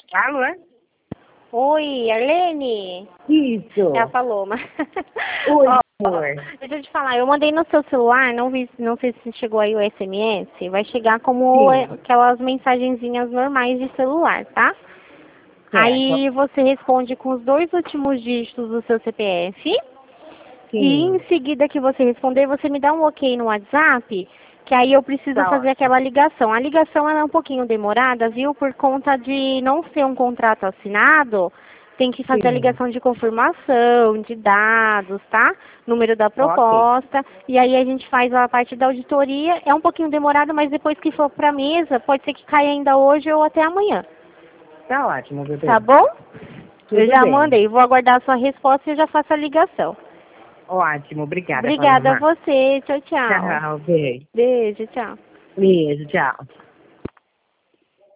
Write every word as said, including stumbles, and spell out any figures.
Alô? É? Oi, Arlene? Isso. É a Paloma. Oi, Ó, amor. deixa eu te falar, eu mandei no seu celular, não vi, não sei se chegou aí o S M S, vai chegar como Sim. aquelas mensagenzinhas normais de celular, tá? Certo. Aí você responde com os dois últimos dígitos do seu C P F. E em Sim. seguida que você responder, você me dá um ok no WhatsApp, que aí eu preciso Tá fazer ótimo. aquela ligação. A ligação ela é um pouquinho demorada, viu? Por conta de não ser um contrato assinado, tem que fazer a Sim. ligação de confirmação, de dados, tá? Número da Ok. proposta. E aí a gente faz a parte da auditoria. É um pouquinho demorado, mas depois que for para a mesa, pode ser que caia ainda hoje ou até amanhã. Tá ótimo, bebê. Tá bom? Eu Tudo já bem. mandei. Vou aguardar a sua resposta e eu já faço a ligação. Ótimo. Obrigada, Obrigada a Paloma. você. Tchau, tchau. Tchau, beijo. Beijo, tchau. Beijo, tchau.